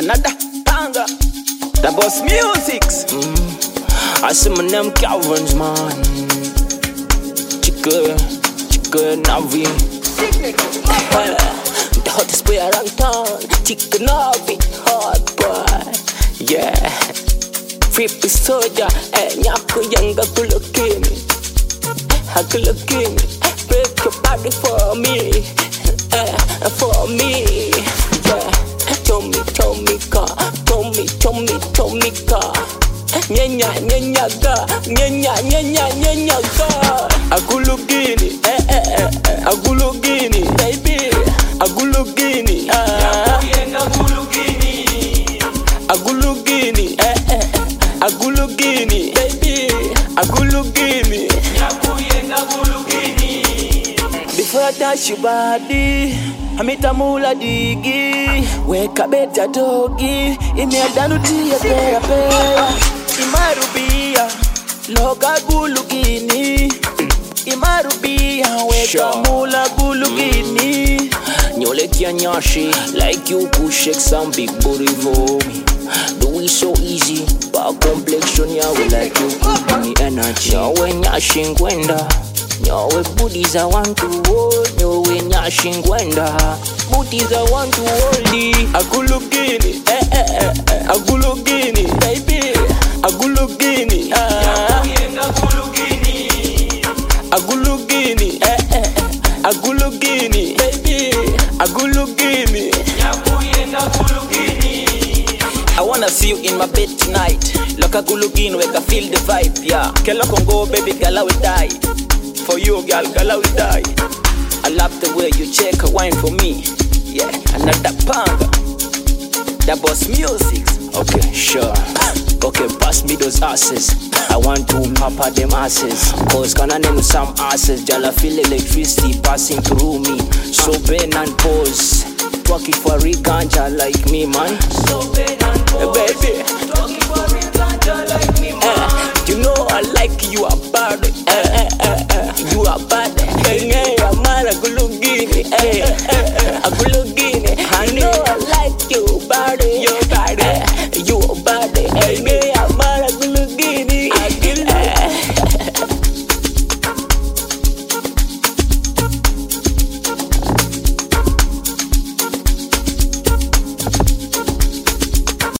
another banger. The Boss Musics. I see my name Calvin's man. Chica Navi. The hottest boy around town. Chica Navi, hot boy. Yeah. Free soldier, nyako yanga kulokini. Hakulokini. Break your body for me. For me. Yeah. Tommy ka. Nyanya ga. Agulugini, agulugini, baby, agulugini, agulugini, agulugini, baby, agulugini. Before I touch your body, amitamula digi, weka beta dogi, imiadanuti ya pera. Imarubia, loga gulugini. Imarubia, weka mula gulugini. Nyole kia nyashi, like you could shake some big booty for me. Do it so easy, but complexion ya we like you could give me energy. Nyawe nyashi ngwenda, nyawe booties I want to hold. Nyawe nyashi ngwenda, booties I want to hold. Agulugini, agulugini, baby, agulugini, agulugini, agulugini, baby, agulugini. I wanna see you in my bed tonight. Loka gulugin, we can feel the vibe, yeah. Kela Congo, baby, girl, I will die. For you, girl, I will die. I love the way you check a wine for me. Yeah, another panga. The Boss Musics. Okay, sure. Okay, pass me those asses. I want to papa them asses. Cause can I name some asses? Jala feel electricity passing through me. So bend and pose. Twerk it for a ganja like me, man. So bend and pose. Baby. Twerk it for a ganja like me, man.